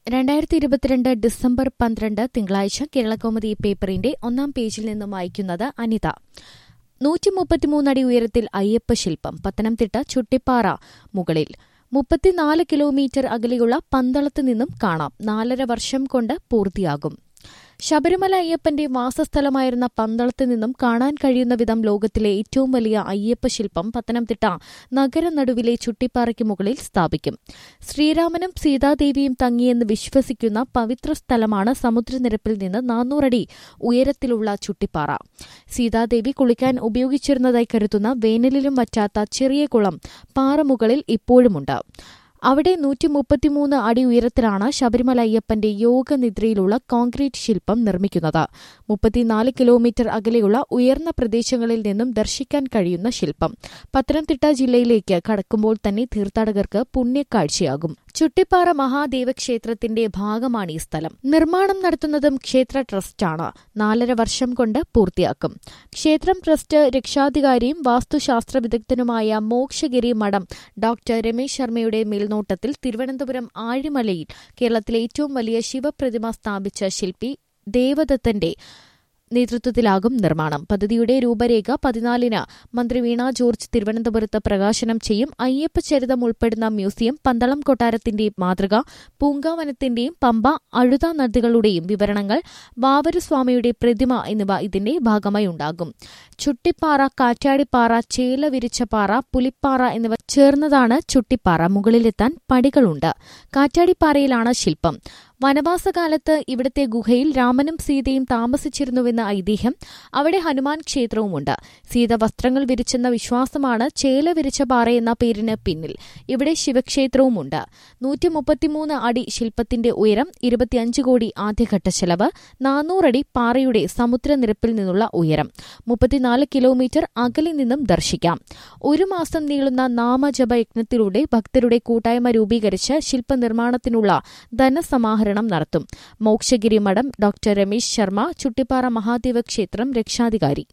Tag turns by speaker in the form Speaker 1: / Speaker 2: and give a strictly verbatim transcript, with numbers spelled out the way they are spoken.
Speaker 1: രണ്ടായിരത്തി ഇരുപത്തിരണ്ട് ഡിസംബർ പന്ത്രണ്ട് തിങ്കളാഴ്ച കേരളകൗമുദി പേപ്പറിന്റെ ഒന്നാം പേജിൽ നിന്നും വായിക്കുന്നത് അനിത. നൂറ്റി മുപ്പത്തിമൂന്നടി ഉയരത്തിൽ അയ്യപ്പ ശില്പം പത്തനംതിട്ട ചുട്ടിപ്പാറ മുകളിൽ. മുപ്പത്തിനാല് കിലോമീറ്റർ അകലെയുള്ള പന്തളത്ത് നിന്നും കാണാം. നാലര വർഷം കൊണ്ട് പൂർത്തിയാകും. ശബരിമല അയ്യപ്പന്റെ വാസസ്ഥലമായിരുന്ന പന്തളത്ത് നിന്നും കാണാൻ കഴിയുന്ന വിധം ലോകത്തിലെ ഏറ്റവും വലിയ അയ്യപ്പ ശില്പം പത്തനംതിട്ട നഗരനടുവിലെ ചുട്ടിപ്പാറയ്ക്ക് മുകളിൽ സ്ഥാപിക്കും. ശ്രീരാമനും സീതാദേവിയും തങ്ങിയെന്ന് വിശ്വസിക്കുന്ന പവിത്ര സ്ഥലമാണ് സമുദ്രനിരപ്പിൽ നിന്ന് നാനൂറടി ഉയരത്തിലുള്ള ചുട്ടിപ്പാറ. സീതാദേവി കുളിക്കാൻ ഉപയോഗിച്ചിരുന്നതായി കരുതുന്ന വേനലിലും വറ്റാത്ത ചെറിയ കുളം പാറമുകളിൽ ഇപ്പോഴുമുണ്ട്. അവിടെ നൂറ്റി മുപ്പത്തിമൂന്ന് അടി ഉയരത്തിലാണ് ശബരിമല അയ്യപ്പന്റെ യോഗനിദ്രയിലുള്ള കോൺക്രീറ്റ് ശില്പം നിർമ്മിക്കുന്നത്. മുപ്പത്തിനാല് കിലോമീറ്റർ അകലെയുള്ള ഉയർന്ന പ്രദേശങ്ങളിൽ നിന്നും ദർശിക്കാൻ കഴിയുന്ന ശില്പം പത്തനംതിട്ട ജില്ലയിലേക്ക് കടക്കുമ്പോൾ തന്നെ തീർത്ഥാടകർക്ക് പുണ്യക്കാഴ്ചയാകും. ചുട്ടിപ്പാറ മഹാദേവക്ഷേത്രത്തിന്റെ ഭാഗമാണ് ഈ സ്ഥലം. നിർമ്മാണം നടത്തുന്നതും ക്ഷേത്ര ട്രസ്റ്റാണ്. നാലര വർഷം കൊണ്ട് പൂർത്തിയാക്കും. ക്ഷേത്രം ട്രസ്റ്റ് രക്ഷാധികാരിയും വാസ്തുശാസ്ത്ര വിദഗ്ധനുമായ മോക്ഷഗിരി മഠം ഡോക്ടർ രമേശ് ശർമ്മയുടെ മേൽനോട്ടത്തിൽ തിരുവനന്തപുരം ആഴിമലയിൽ കേരളത്തിലെ ഏറ്റവും വലിയ ശിവപ്രതിമ സ്ഥാപിച്ച ശില്പി ദേവദത്തന്റെ നേതൃത്വത്തിലാകും നിർമ്മാണം. പദ്ധതിയുടെ രൂപരേഖ പതിനാലിന് മന്ത്രി വീണ ജോർജ് തിരുവനന്തപുരത്ത് പ്രകാശനം ചെയ്യും. അയ്യപ്പചരിതം ഉൾപ്പെടുന്ന മ്യൂസിയം, പന്തളം കൊട്ടാരത്തിന്റെയും മാതൃക, പൂങ്കാവനത്തിന്റെയും പമ്പ, അഴുത നദികളുടെയും വിവരണങ്ങൾ, വാവരുസ്വാമിയുടെ പ്രതിമ എന്നിവ ഇതിന്റെ ഭാഗമായി ഉണ്ടാകും. ചുട്ടിപ്പാറ, കാറ്റാടിപ്പാറ, ചേല വിരിച്ച പാറ, പുലിപ്പാറ എന്നിവ ചേർന്നതാണ് ചുട്ടിപ്പാറ. മുകളിലെത്താൻ പടികളുണ്ട്. കാറ്റാടിപ്പാറയിലാണ് ശില്പം. വനവാസകാലത്ത് ഇവിടുത്തെ ഗുഹയിൽ രാമനും സീതയും താമസിച്ചിരുന്നുവെന്ന ഐതിഹ്യം. അവിടെ ഹനുമാൻ ക്ഷേത്രവുമുണ്ട്. സീത വസ്ത്രങ്ങൾ വിരിച്ചെന്ന വിശ്വാസമാണ് ചേല വിരിച്ച പാറയെന്ന പേരിന് പിന്നിൽ. ഇവിടെ ശിവക്ഷേത്രവുമുണ്ട്. നൂറ്റി മുപ്പത്തിമൂന്ന് അടി ശില്പത്തിന്റെ ഉയരം, ഇരുപത്തിയഞ്ച് കോടി ആദ്യഘട്ട ചെലവ്, നാനൂറടി പാറയുടെ സമുദ്രനിരപ്പിൽ നിന്നുള്ള ഉയരം, മുപ്പത്തിനാല് കിലോമീറ്റർ അകലെ നിന്നും ദർശിക്കാം. ഒരു മാസം നീളുന്ന നാമജപയജ്ഞത്തിലൂടെ ഭക്തരുടെ കൂട്ടായ്മ രൂപീകരിച്ച് ശില്പനിർമ്മാണത്തിനുള്ള ധനസമാഹരണം നടത്തും. മോക്ഷഗിരി മഠം ഡോക്ടർ രമേശ് ശർമ്മ, ചുട്ടിപ്പാറ മഹാദേവ ക്ഷേത്രം രക്ഷാധികാരി.